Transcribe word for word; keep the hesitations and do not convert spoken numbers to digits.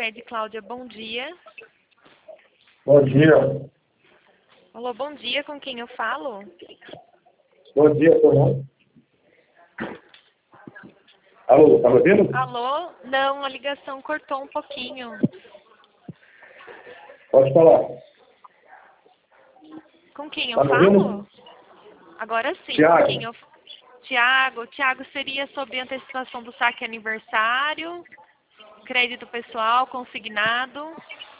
Cicred Cláudia, bom dia. Bom dia. Alô, bom dia, com quem eu falo? Bom dia, Fernando. Alô, tá me ouvindo? Alô? Não, a ligação cortou um pouquinho. Pode falar. Com quem eu Tá me falo? ouvindo? Agora sim. Tiago. Com quem eu... Tiago. Tiago, seria sobre antecipação do saque aniversário, crédito pessoal, consignado.